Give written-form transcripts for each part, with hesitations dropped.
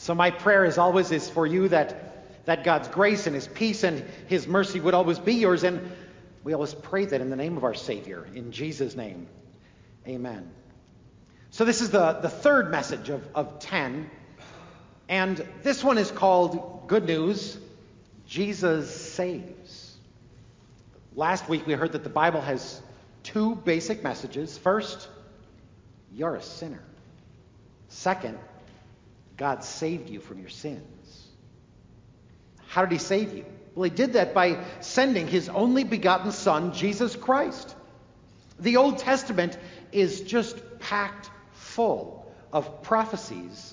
So my prayer is always is for you that God's grace and his peace and his mercy would always be yours. And we always pray that in the name of our Savior, in Jesus' name. Amen. So this is the third message of 10. And this one is called Good News, Jesus Saves. Last week we heard that the Bible has two basic messages. First, you're a sinner. Second, God saved you from your sins. How did he save you? Well, he did that by sending his only begotten Son, Jesus Christ. The Old Testament is just packed full of prophecies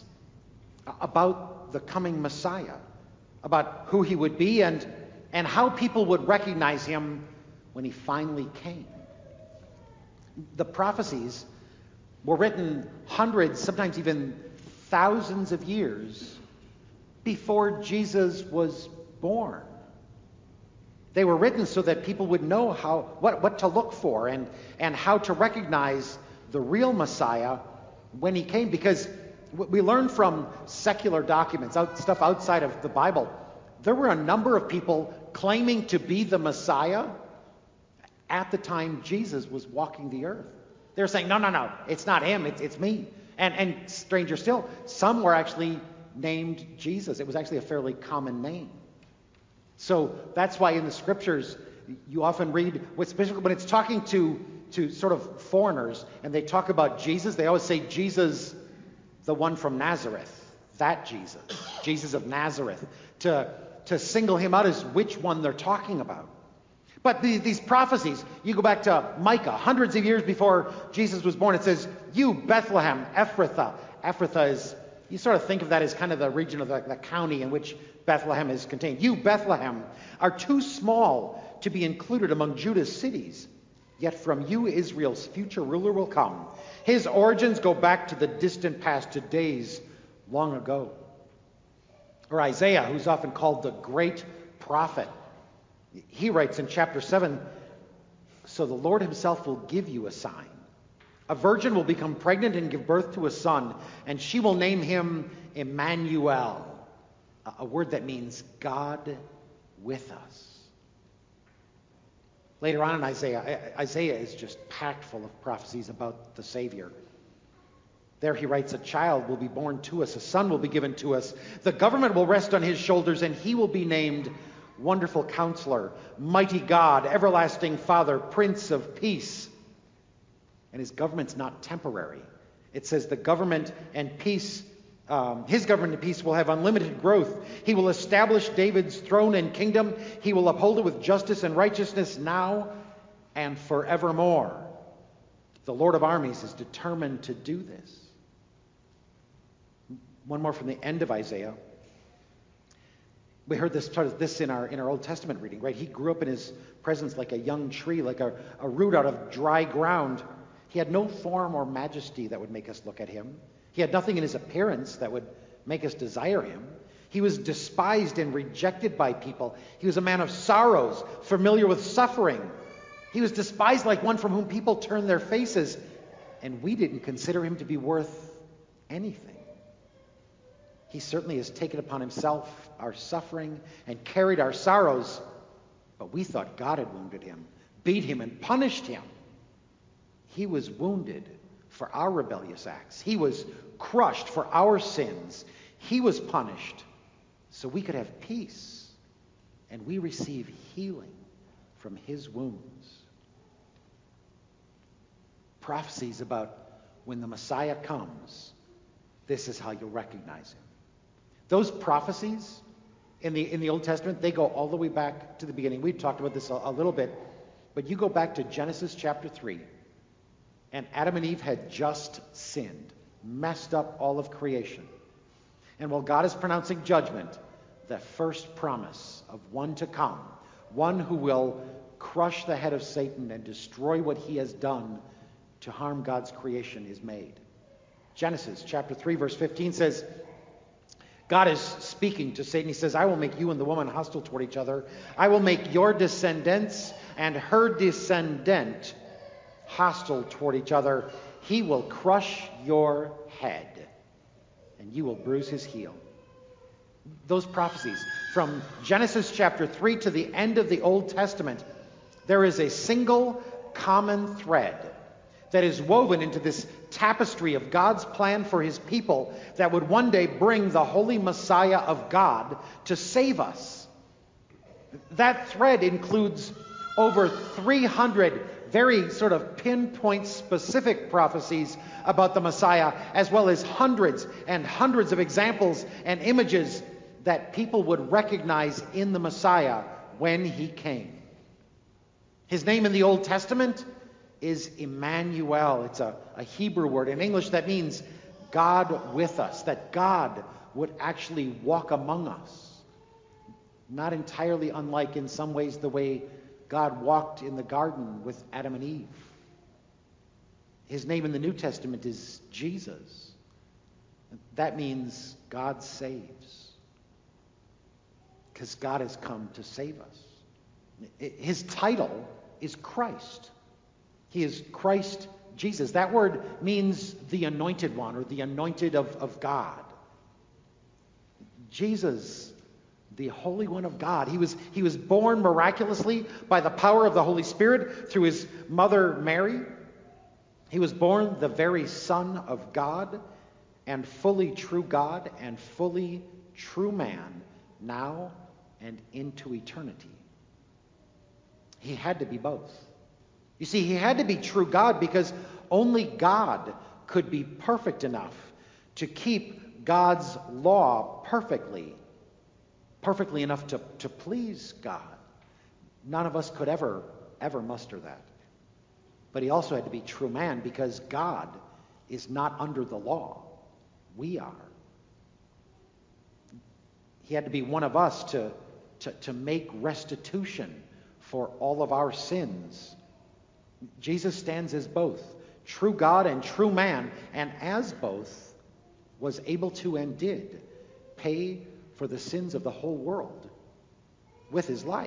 about the coming Messiah, about who he would be and how people would recognize him when he finally came. The prophecies were written hundreds, sometimes even thousands of years before Jesus was born. They were written so that people would know what to look for and how to recognize the real Messiah when he came. Because we learn from secular documents, stuff outside of the Bible, there were a number of people claiming to be the Messiah at the time Jesus was walking the earth. They were saying, no, it's not him, it's me. And stranger still, some were actually named Jesus. It was actually a fairly common name. So that's why in the scriptures, you often read, especially when it's talking to sort of foreigners, and they talk about Jesus, they always say Jesus, the one from Nazareth. That Jesus, Jesus of Nazareth, to single him out as which one they're talking about. But these prophecies, you go back to Micah, hundreds of years before Jesus was born, it says, you Bethlehem, Ephrathah. Ephrathah is, you sort of think of that as kind of the region of the county in which Bethlehem is contained. You Bethlehem are too small to be included among Judah's cities. Yet from you Israel's future ruler will come. His origins go back to the distant past, to days long ago. Or Isaiah, who's often called the great prophet. He writes in chapter 7, so the Lord himself will give you a sign. A virgin will become pregnant and give birth to a son, and she will name him Emmanuel, a word that means God with us. Later on in Isaiah is just packed full of prophecies about the Savior. There he writes, a child will be born to us, a son will be given to us. The government will rest on his shoulders, and he will be named Wonderful Counselor, Mighty God, Everlasting Father, Prince of Peace. And his government's not temporary. It says the government and peace, his government and peace will have unlimited growth. He will establish David's throne and kingdom. He will uphold it with justice and righteousness now and forevermore. The Lord of armies is determined to do this. One more from the end of Isaiah. We heard this in our Old Testament reading, right? He grew up in his presence like a young tree, like a root out of dry ground. He had no form or majesty that would make us look at him. He had nothing in his appearance that would make us desire him. He was despised and rejected by people. He was a man of sorrows, familiar with suffering. He was despised like one from whom people turned their faces, and we didn't consider him to be worth anything. He certainly has taken upon himself our suffering and carried our sorrows, but we thought God had wounded him, beat him, and punished him. He was wounded for our rebellious acts. He was crushed for our sins. He was punished so we could have peace, and we receive healing from his wounds. Prophecies about when the Messiah comes, this is how you'll recognize him. Those prophecies in the Old Testament, they go all the way back to the beginning. We've talked about this a little bit, but you go back to Genesis chapter 3, and Adam and Eve had just sinned, messed up all of creation. And while God is pronouncing judgment, the first promise of one to come, one who will crush the head of Satan and destroy what he has done to harm God's creation, is made. Genesis chapter 3, verse 15 says, God is speaking to Satan. He says, I will make you and the woman hostile toward each other. I will make your descendants and her descendant hostile toward each other. He will crush your head, and you will bruise his heel. Those prophecies, from Genesis chapter 3 to the end of the Old Testament, there is a single common thread that is woven into this tapestry of God's plan for his people that would one day bring the Holy Messiah of God to save us. That thread includes over 300 very sort of pinpoint specific prophecies about the Messiah, as well as hundreds and hundreds of examples and images that people would recognize in the Messiah when he came. His name in the Old Testament is Emmanuel. It's a Hebrew word. In English, that means God with us, that God would actually walk among us. Not entirely unlike, in some ways, the way God walked in the garden with Adam and Eve. His name in the New Testament is Jesus. That means God saves, because God has come to save us. His title is Christ. He is Christ Jesus. That word means the anointed one, or the anointed of God. Jesus, the Holy One of God. He was born miraculously by the power of the Holy Spirit through his mother Mary. He was born the very Son of God, and fully true God and fully true man, now and into eternity. He had to be both. You see, he had to be true God because only God could be perfect enough to keep God's law perfectly enough to please God. None of us could ever muster that. But he also had to be true man because God is not under the law. We are. He had to be one of us to make restitution for all of our sins. Jesus stands as both, true God and true man, and as both was able to and did pay for the sins of the whole world with his life.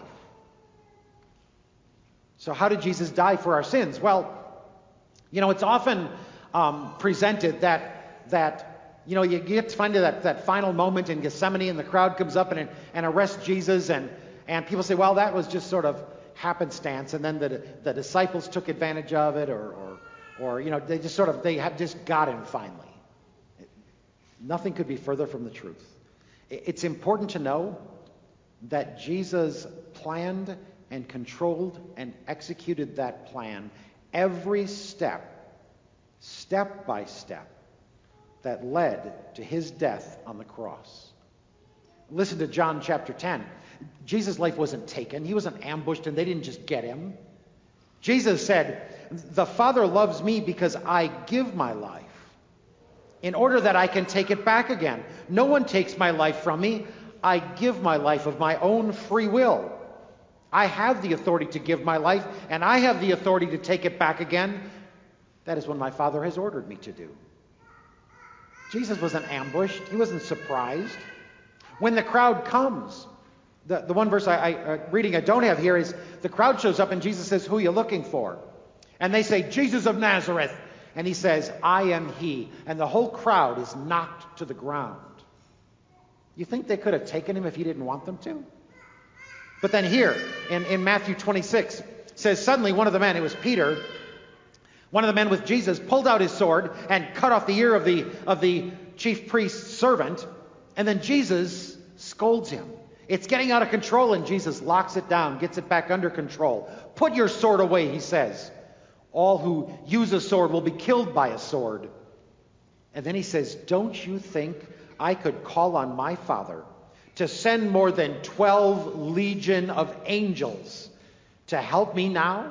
So how did Jesus die for our sins? Well, it's often presented that you get to find that final moment in Gethsemane, and the crowd comes up and arrests Jesus, and people say, well, that was just sort of happenstance, and then the disciples took advantage of it, or they just got him finally. Nothing could be further from the truth. It's important to know that Jesus planned and controlled and executed that plan every step by step, that led to his death on the cross. Listen to John chapter 10. Jesus' life wasn't taken. He wasn't ambushed, and they didn't just get him. Jesus said, "The Father loves me because I give my life in order that I can take it back again. No one takes my life from me. I give my life of my own free will. I have the authority to give my life, and I have the authority to take it back again. That is what my Father has ordered me to do." Jesus wasn't ambushed. He wasn't surprised. When the crowd comes, the one verse I don't have here is the crowd shows up and Jesus says, "Who are you looking for?" And they say, "Jesus of Nazareth." And he says, "I am he." And the whole crowd is knocked to the ground. You think they could have taken him if he didn't want them to? But then here in Matthew 26 says, suddenly one of the men, it was Peter, one of the men with Jesus, pulled out his sword and cut off the ear of the chief priest's servant. And then Jesus scolds him. It's getting out of control, and Jesus locks it down, gets it back under control. "Put your sword away," he says. "All who use a sword will be killed by a sword." And then he says, "Don't you think I could call on my Father to send more than 12 legion of angels to help me now?"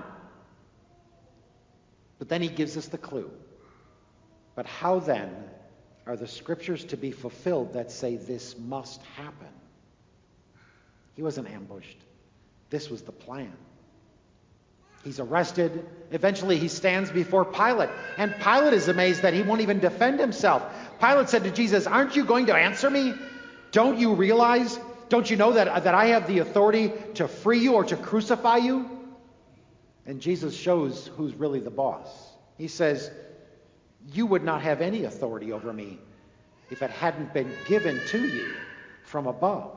But then he gives us the clue. "But how then are the scriptures to be fulfilled that say this must happen?" He wasn't ambushed. This was the plan. He's arrested. Eventually he stands before Pilate. And Pilate is amazed that he won't even defend himself. Pilate said to Jesus, "Aren't you going to answer me? Don't you realize? Don't you know that I have the authority to free you or to crucify you?" And Jesus shows who's really the boss. He says, "You would not have any authority over me if it hadn't been given to you from above.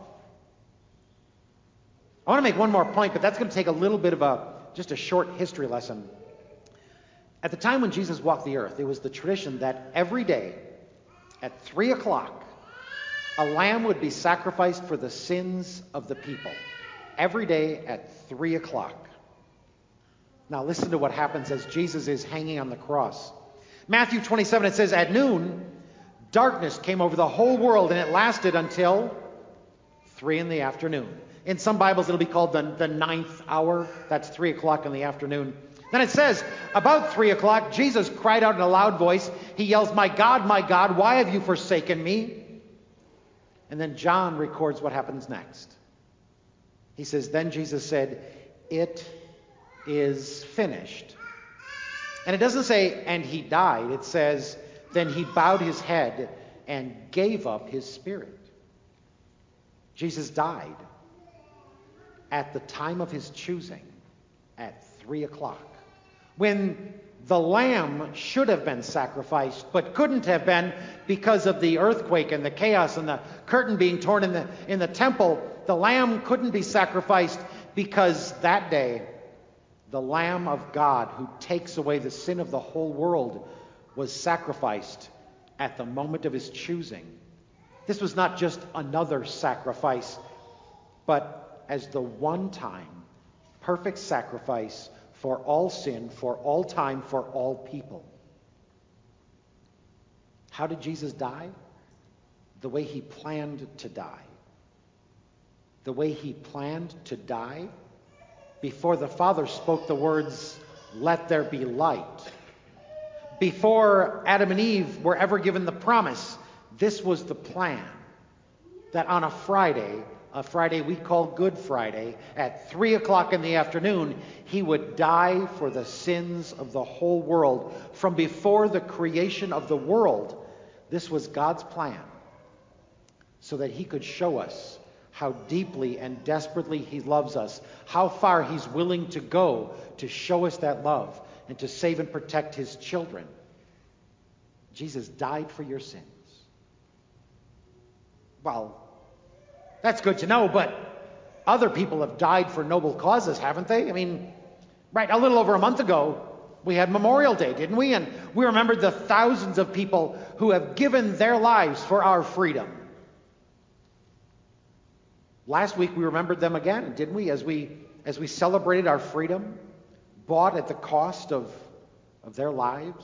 I want to make one more point, but that's going to take a little bit of just a short history lesson. At the time when Jesus walked the earth, it was the tradition that every day at 3 o'clock, a lamb would be sacrificed for the sins of the people. Every day at 3 o'clock. Now listen to what happens as Jesus is hanging on the cross. Matthew 27, it says, at noon, darkness came over the whole world, and it lasted until 3 in the afternoon. In some Bibles, it'll be called the ninth hour. That's 3 o'clock in the afternoon. Then it says, about 3 o'clock, Jesus cried out in a loud voice. He yells, my God, why have you forsaken me? And then John records what happens next. He says, then Jesus said, it is finished. And it doesn't say, and he died. It says, then he bowed his head and gave up his spirit. Jesus died at the time of his choosing at 3 o'clock. When the lamb should have been sacrificed, but couldn't have been because of the earthquake and the chaos and the curtain being torn in the temple. The lamb couldn't be sacrificed because that day, the Lamb of God who takes away the sin of the whole world was sacrificed at the moment of his choosing. This was not just another sacrifice, but as the one-time perfect sacrifice for all sin, for all time, for all people. How did Jesus die? The way he planned to die. The way he planned to die before the Father spoke the words, let there be light. Before Adam and Eve were ever given the promise, this was the plan. That on a Friday we call Good Friday, at 3 o'clock in the afternoon, he would die for the sins of the whole world. From before the creation of the world, this was God's plan, so that he could show us how deeply and desperately he loves us, how far he's willing to go to show us that love and to save and protect his children. Jesus died for your sins. Well, that's good to know, but other people have died for noble causes, haven't they? I mean, right, a little over a month ago, we had Memorial Day, didn't we? And we remembered the thousands of people who have given their lives for our freedom. Last week we remembered them again, didn't we? As we celebrated our freedom, bought at the cost of their lives.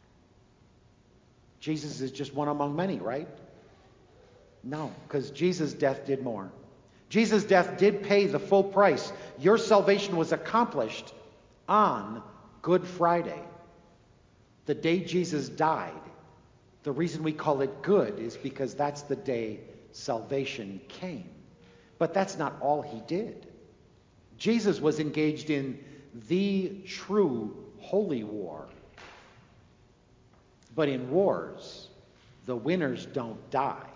Jesus is just one among many, right? No, because Jesus' death did more. Jesus' death did pay the full price. Your salvation was accomplished on Good Friday, the day Jesus died. The reason we call it good is because that's the day salvation came. But that's not all he did. Jesus was engaged in the true holy war. But in wars, the winners don't die.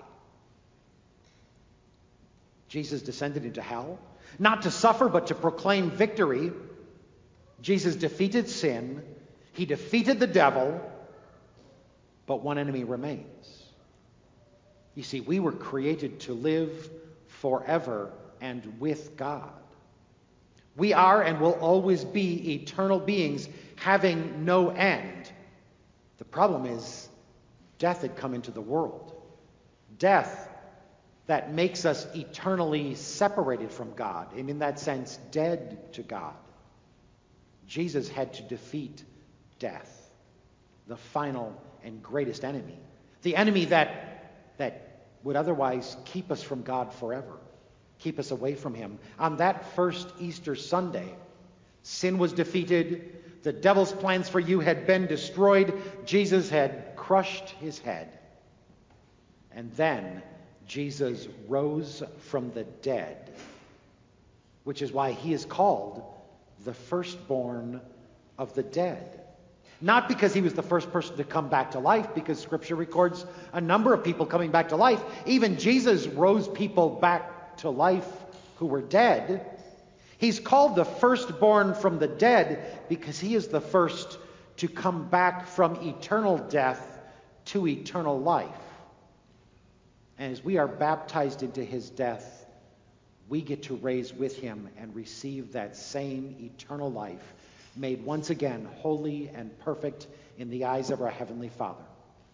Jesus descended into hell, not to suffer, but to proclaim victory. Jesus defeated sin. He defeated the devil. But one enemy remains. You see, we were created to live forever and with God. We are and will always be eternal beings having no end. The problem is death had come into the world. Death that makes us eternally separated from God, and in that sense, dead to God. Jesus had to defeat death, the final and greatest enemy. The enemy that would otherwise keep us from God forever, keep us away from him. On that first Easter Sunday, sin was defeated. The devil's plans for you had been destroyed. Jesus had crushed his head. And then Jesus rose from the dead, which is why he is called the firstborn of the dead. Not because he was the first person to come back to life, because Scripture records a number of people coming back to life. Even Jesus rose people back to life who were dead. He's called the firstborn from the dead because he is the first to come back from eternal death to eternal life. And as we are baptized into his death, we get to raise with him and receive that same eternal life, made once again holy and perfect in the eyes of our Heavenly Father.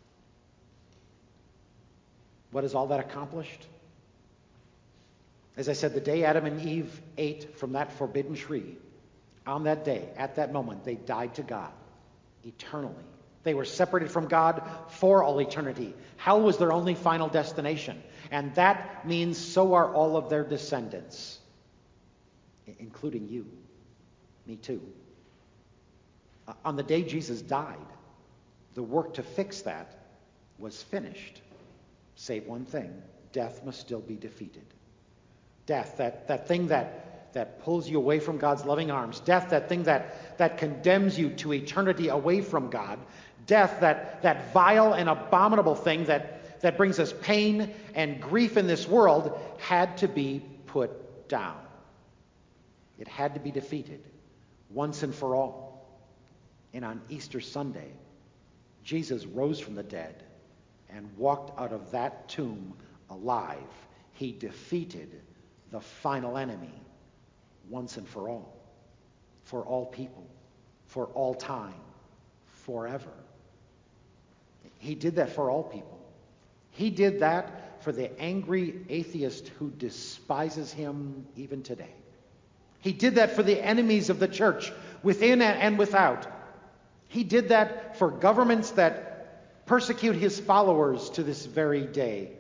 What is all that accomplished? As I said, the day Adam and Eve ate from that forbidden tree, on that day, at that moment, they died to God eternally. They were separated from God for all eternity. Hell was their only final destination. And that means so are all of their descendants, including you, me too. On the day Jesus died, the work to fix that was finished. Save one thing: death must still be defeated. Death, that thing that pulls you away from God's loving arms. Death, that thing that condemns you to eternity away from God. Death, that vile and abominable thing that brings us pain and grief in this world, had to be put down. It had to be defeated once and for all. And on Easter Sunday, Jesus rose from the dead and walked out of that tomb alive. He defeated the final enemy once and for all people, for all time, forever. He did that for all people. He did that for the angry atheist who despises him even today. He did that for the enemies of the church, within and without. He did that for governments that persecute his followers to this very day.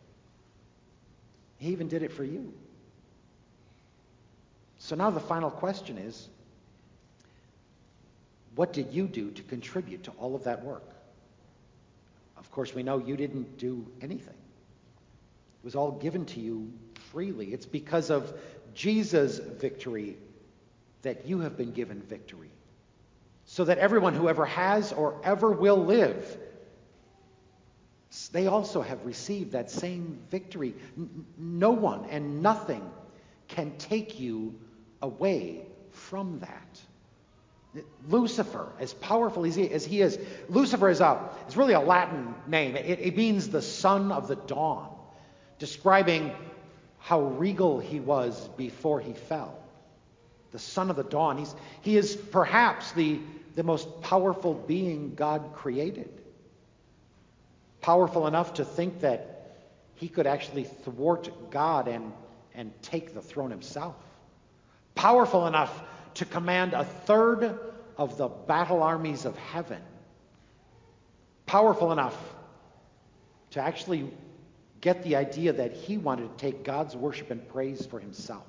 He even did it for you. So now the final question is, what did you do to contribute to all of that work? Of course, we know you didn't do anything. It was all given to you freely. It's because of Jesus' victory that you have been given victory. So that everyone who ever has or ever will live, they also have received that same victory. No one and nothing can take you away from that. Lucifer, as powerful as he is, Lucifer is really a Latin name. It means the son of the dawn, describing how regal he was before he fell. The son of the dawn. He is perhaps the most powerful being God created. Powerful enough to think that he could actually thwart God and take the throne himself. Powerful enough to command a third of the battle armies of heaven. Powerful enough to actually get the idea that he wanted to take God's worship and praise for himself.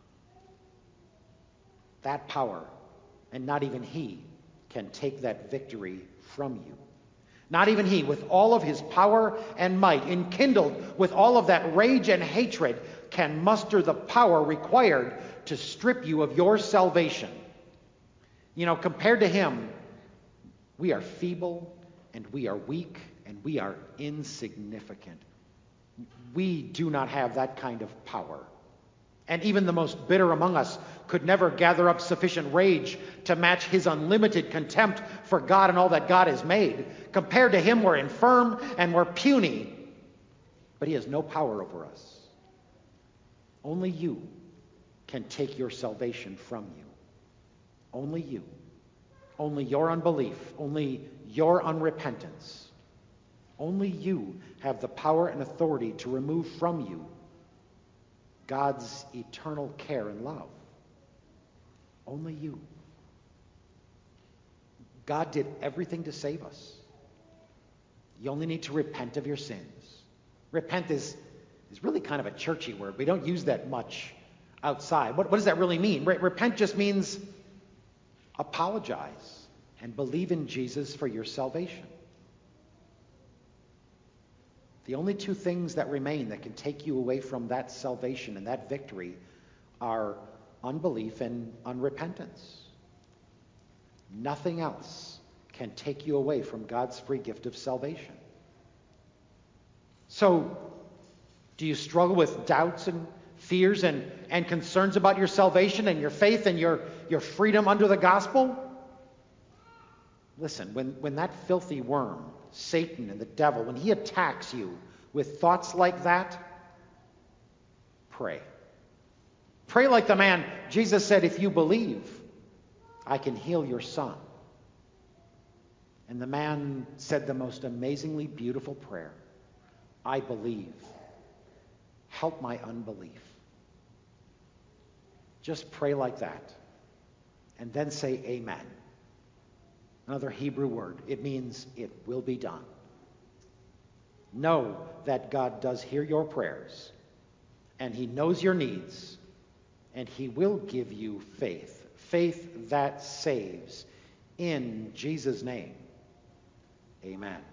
That power, and not even he, can take that victory from you. Not even he, with all of his power and might, enkindled with all of that rage and hatred, can muster the power required to strip you of your salvation. You know, compared to him, we are feeble and we are weak and we are insignificant. We do not have that kind of power. And even the most bitter among us could never gather up sufficient rage to match his unlimited contempt for God and all that God has made. Compared to him, we're infirm and we're puny, but he has no power over us. Only you can take your salvation from you. Only you. Only your unbelief. Only your unrepentance. Only you have the power and authority to remove from you God's eternal care and love. Only you. God did everything to save us. You only need to repent of your sins. Repent is really kind of a churchy word. We don't use that much outside. What does that really mean? Repent just means apologize and believe in Jesus for your salvation. The only two things that remain that can take you away from that salvation and that victory are unbelief and unrepentance. Nothing else can take you away from God's free gift of salvation. So, do you struggle with doubts and fears and concerns about your salvation and your faith and your freedom under the gospel? Listen, when that filthy worm, Satan and the devil, when he attacks you with thoughts like that, pray. Pray like the man. Jesus said, if you believe, I can heal your son. And the man said the most amazingly beautiful prayer. I believe. Help my unbelief. Just pray like that. And then say amen. Another Hebrew word. It means it will be done. Know that God does hear your prayers. And he knows your needs. And he will give you faith. Faith that saves. In Jesus' name. Amen.